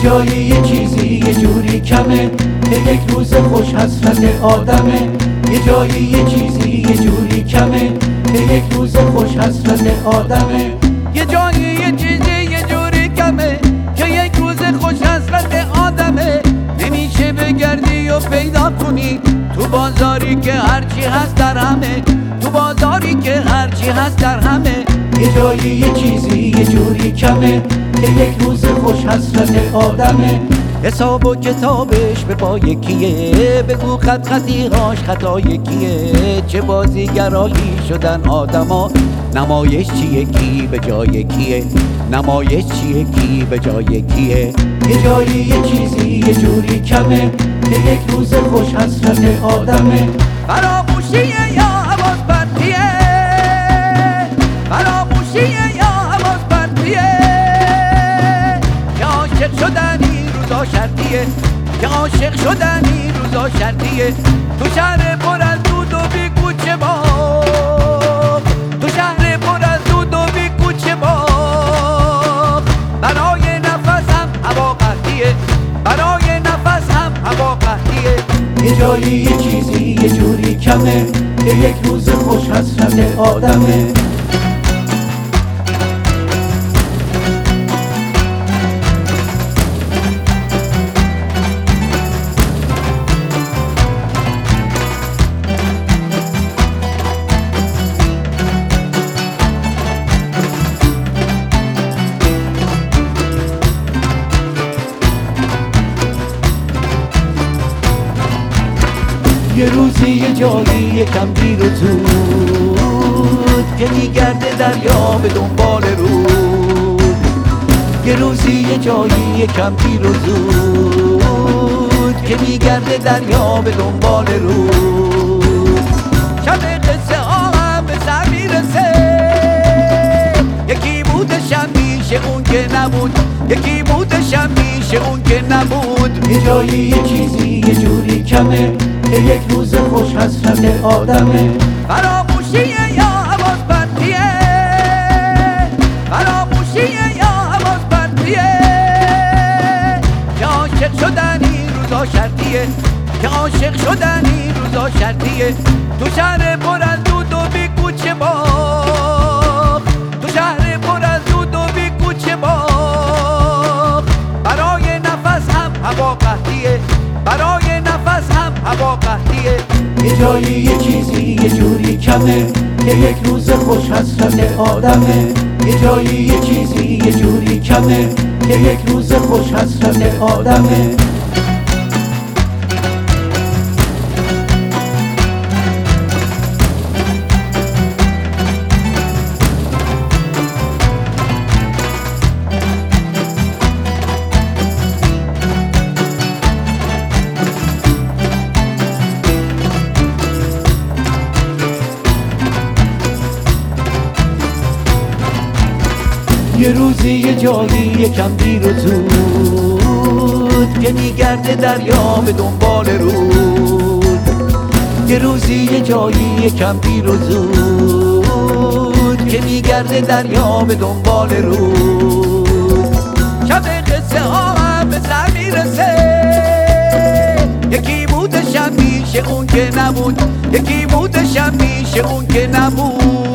جایی یه چیزی یه جوری کمه که یک روز خوش حسرت آدمه. یه جایی یه چیزی یه جوری کمه که یک روز خوش حسرت آدمه. یه جایی یه چیزی یه جوری کمه که یک روز خوش حسرت آدمه. نمیشه بگردی و پیدا کنی تو بازاری که هرچی هست در همه، تو بازاری که هرچی هست در همه. یه جایی یه چیزی یه جوری کمه که یک روز خوش حسرت آدمه. حساب و کتابش به پای کیه، بگو خط خطیهاش خطای کیه. چه بازیگرایی شدن آدما، نمایش چیه کی به جای کیه، نمایش چیه کی به جای کیه. یه جایی یه چیزی یه جوری کمه که یک روز خوش حسرت آدمه. فراموشیه یا حواس پرتیه، فراموشیه یا حواس پرتیه. که عاشق شدنی روزا شرطیه، که عاشق شدنی روزا شرطیه. تو شهر پر از دود و بی کوچه باغ، تو شهر پر از دود و بی کوچه باغ. برای نفسم هوا قحطیه، برای نفسم هوا قحطیه. یه جایی یه چیزی یه جوری کمه که یک روز خوش حسرت آدمه. یه روزی یه جایی یکم دیر و زود که میگرده دریا به دنبال رود. یه روزی یه جایی یکم دیر و زود که میگرده دریا به دنبال رود. شب قصه ها هم به سر میرسه، یکی بودشم میشه اون که نبود، یکی بودشم میشه اون که نبود. یه جایی یه چیزی یه جوری کمه که یک روز خوش حسرت آدمه. فراموشیه یا حواس پرتیه، فراموشیه یا حواس پرتیه. که عاشق شدنی روزا شرطیه، که عاشق شدنی روزا شرطیه. تو شهر پر از دود و بی کوچه باغ، تو شهر پر از دود و بی کوچه باغ. برای نفس هم هوا قحطیه، برای نفس هم هوا قحطیه. یه جایی یه چیزی یه جوری کمه که یک روز خوش حسرت آدمه. یه جایی یه چیزی یه جوری کمه که یک روز خوش حسرت آدمه. یه روزی یه جایی یکم دیر و زود که میگرده دریا به دنبال رود. یه روزی یه جایی یکم دیر و زود که میگرده دریا به دنبال رود. شب قصه ها هم به سر میرسه، یکی بودشم میشه اون که نبود، یکی بودشم میشه اون که نبود.